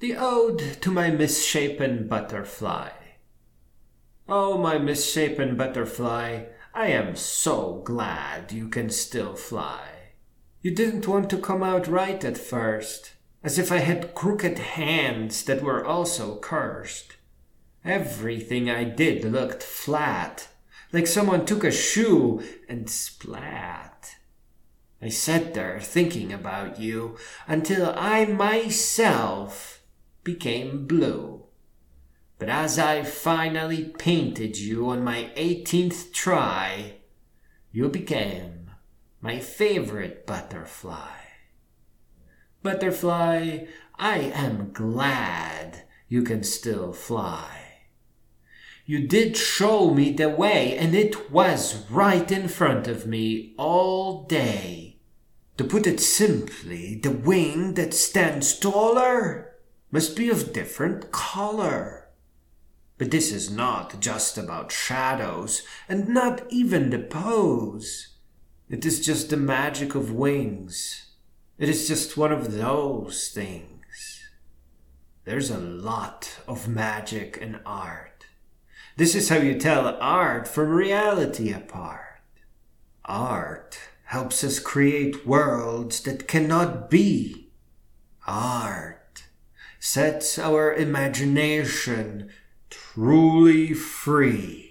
The Ode to My Misshapen Butterfly. Oh, my misshapen butterfly, I am so glad you can still fly. You didn't want to come out right at first, as if I had crooked hands that were also cursed. Everything I did looked flat, like someone took a shoe and splat. I sat there thinking about you until I myself became blue. But as I finally painted you on my 18th try, you became my favorite butterfly. Butterfly, I am glad you can still fly. You did show me the way, and it was right in front of me all day. To put it simply, the wing that stands taller must be of different color. But this is not just about shadows, and not even the pose. It is just the magic of wings. It is just one of those things. There's a lot of magic in art. This is how you tell art from reality apart. Art helps us create worlds that cannot be. Art sets our imagination truly free.